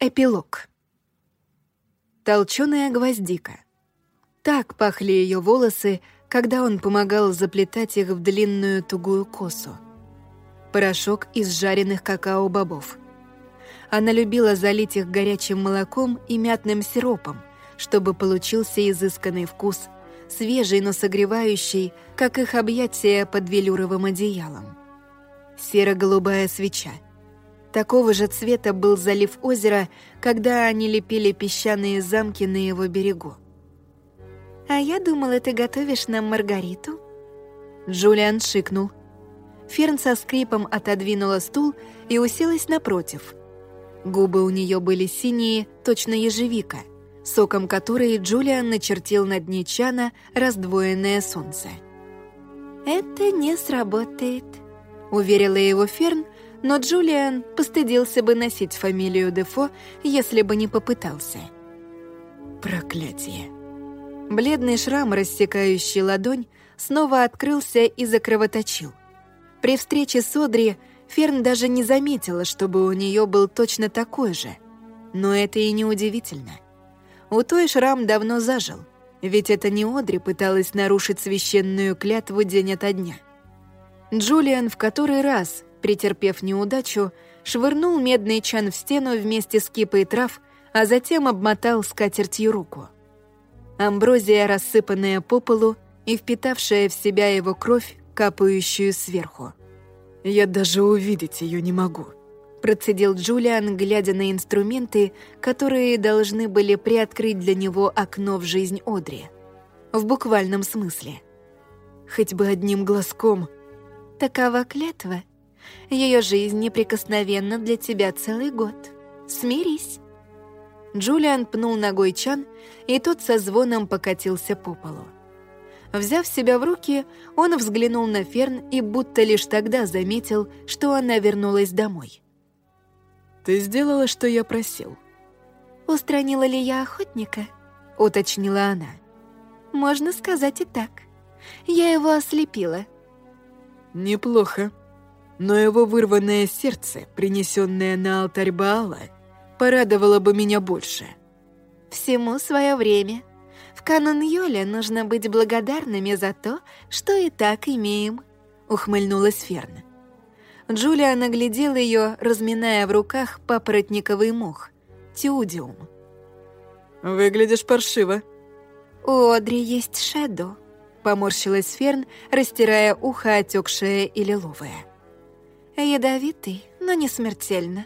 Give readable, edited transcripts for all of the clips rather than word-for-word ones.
Эпилог. Толченая гвоздика. Так пахли ее волосы, когда он помогал заплетать их в длинную тугую косу. Порошок из жареных какао-бобов. Она любила залить их горячим молоком и мятным сиропом, чтобы получился изысканный вкус, свежий, но согревающий, как их объятия под велюровым одеялом. Серо-голубая свеча. Такого же цвета был залив озера, когда они лепили песчаные замки на его берегу. «А я думала, ты готовишь нам Маргариту?» Джулиан шикнул. Ферн со скрипом отодвинула стул и уселась напротив. Губы у нее были синие, точно ежевика, соком которой Джулиан начертил на дне чана раздвоенное солнце. «Это не сработает», — уверила его Ферн, но Джулиан постыдился бы носить фамилию Дефо, если бы не попытался. Проклятие. Бледный шрам, рассекающий ладонь, снова открылся и закровоточил. При встрече с Одри Ферн даже не заметила, чтобы у нее был точно такой же. Но это и не удивительно. У той шрам давно зажил, ведь это не Одри пыталась нарушить священную клятву день ото дня. Джулиан в который раз, претерпев неудачу, швырнул медный чан в стену вместе с кипой трав, а затем обмотал скатертью руку. Амброзия, рассыпанная по полу и впитавшая в себя его кровь, капающую сверху. «Я даже увидеть ее не могу», — процедил Джулиан, глядя на инструменты, которые должны были приоткрыть для него окно в жизнь Одри. В буквальном смысле. Хоть бы одним глазком. «Такова клятва. Ее жизнь неприкосновенна для тебя целый год. Смирись». Джулиан пнул ногой чан, и тот со звоном покатился по полу. Взяв себя в руки, он взглянул на Ферн и будто лишь тогда заметил, что она вернулась домой. «Ты сделала, что я просил?» «Устранила ли я охотника?» — уточнила она. «Можно сказать и так. Я его ослепила». «Неплохо. Но его вырванное сердце, принесенное на алтарь Баала, порадовало бы меня больше». «Всему свое время. В канун Йоля нужно быть благодарными за то, что и так имеем», — ухмыльнулась Ферн. Джулиан оглядел ее, разминая в руках папоротниковый мох, тиудиум. «Выглядишь паршиво». «У Одри есть шэдоу», — поморщилась Ферн, растирая ухо отекшее и лиловое. «Ядовитый, но не смертельно».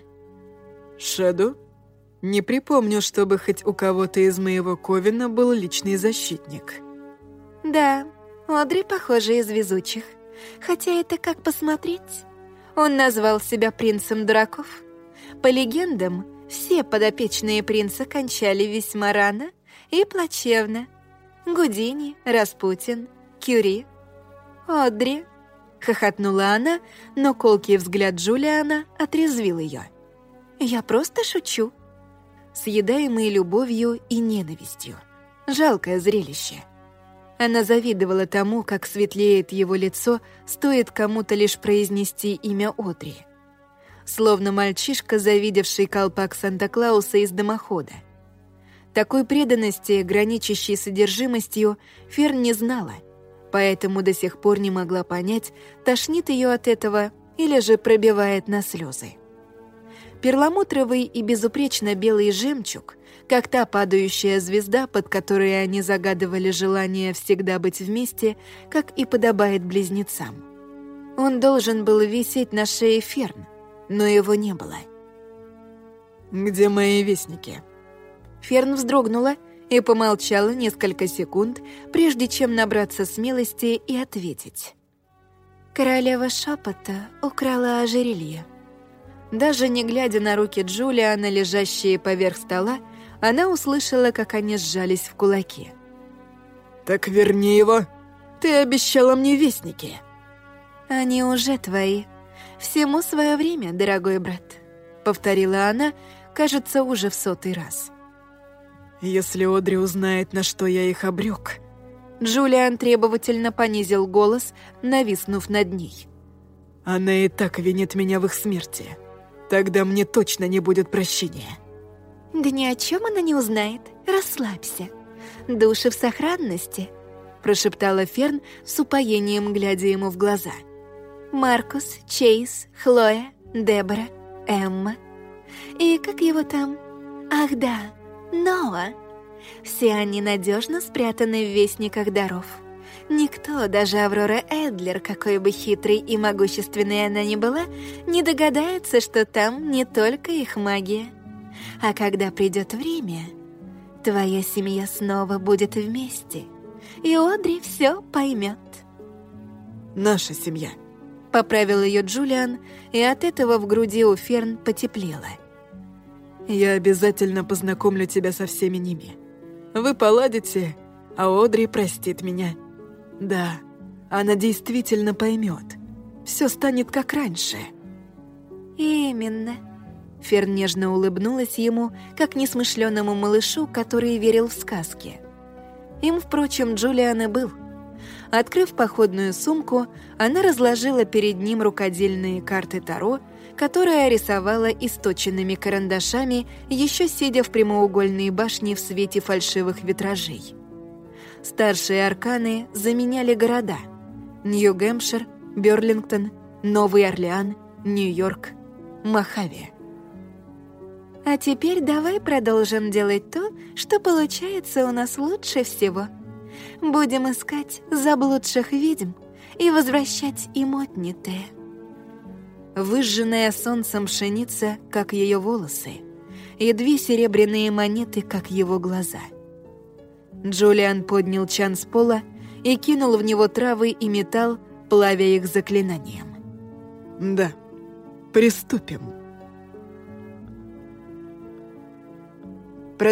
«Шэдоу? Не припомню, чтобы хоть у кого-то из моего ковена был личный защитник». «Да, Одри, похоже, из везучих. Хотя это как посмотреть. Он назвал себя принцем дураков. По легендам, все подопечные принца кончали весьма рано и плачевно. Гудини, Распутин, Кюри, Одри». Хохотнула она, но колкий взгляд Джулиана отрезвил ее. «Я просто шучу». Съедаемый любовью и ненавистью. Жалкое зрелище. Она завидовала тому, как светлеет его лицо, стоит кому-то лишь произнести имя Одри. Словно мальчишка, завидевший колпак Санта-Клауса из дымохода. Такой преданности, граничащей с одержимостью, Ферн не знала, поэтому до сих пор не могла понять, тошнит ее от этого или же пробивает на слезы. Перламутровый и безупречно белый жемчуг, как та падающая звезда, под которой они загадывали желание всегда быть вместе, как и подобает близнецам. Он должен был висеть на шее Ферн, но его не было. «Где мои вестники?» Ферн вздрогнула и помолчала несколько секунд, прежде чем набраться смелости и ответить. «Королева шепота украла ожерелье». Даже не глядя на руки Джулиана, лежащие поверх стола, она услышала, как они сжались в кулаки. «Так верни его! Ты обещала мне вестники!» «Они уже твои. Всему свое время, дорогой брат», — повторила она, кажется, уже в 100-й раз. «Если Одри узнает, на что я их обрек...» Джулиан требовательно понизил голос, нависнув над ней. «Она и так винит меня в их смерти. Тогда мне точно не будет прощения». «Да ни о чем она не узнает. Расслабься. Души в сохранности», — прошептала Ферн с упоением, глядя ему в глаза. «Маркус, Чейз, Хлоя, Дебора, Эмма. И как его там? Ах да, Ноа. Все они надежно спрятаны в Вестниках даров. Никто, даже Аврора Эдлер, какой бы хитрой и могущественной она ни была, не догадается, что там не только их магия. А когда придет время, твоя семья снова будет вместе, и Одри все поймет». «Наша семья», — поправил ее Джулиан, и от этого в груди у Ферн потеплело. «Я обязательно познакомлю тебя со всеми ними. Вы поладите, а Одри простит меня. Да, она действительно поймет. Все станет как раньше». «Именно». Ферн нежно улыбнулась ему, как несмышленному малышу, который верил в сказки. Им, впрочем, Джулиан и был. Открыв походную сумку, она разложила перед ним рукодельные карты Таро, которые рисовала источенными карандашами, еще сидя в прямоугольной башне в свете фальшивых витражей. Старшие арканы заменяли города: Нью-Гэмпшир, Бёрлингтон, Новый Орлеан, Нью-Йорк, Мохаве. «А теперь давай продолжим делать то, что получается у нас лучше всего. Будем искать заблудших ведьм и возвращать им отнятые». Выжженная солнцем пшеница, как ее волосы, и 2 серебряные монеты, как его глаза. Джулиан поднял чан с пола и кинул в него травы и металл, плавя их заклинанием. «Да, приступим».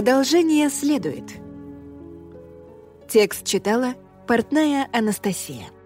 Продолжение следует. Текст читала Портная Анастасия.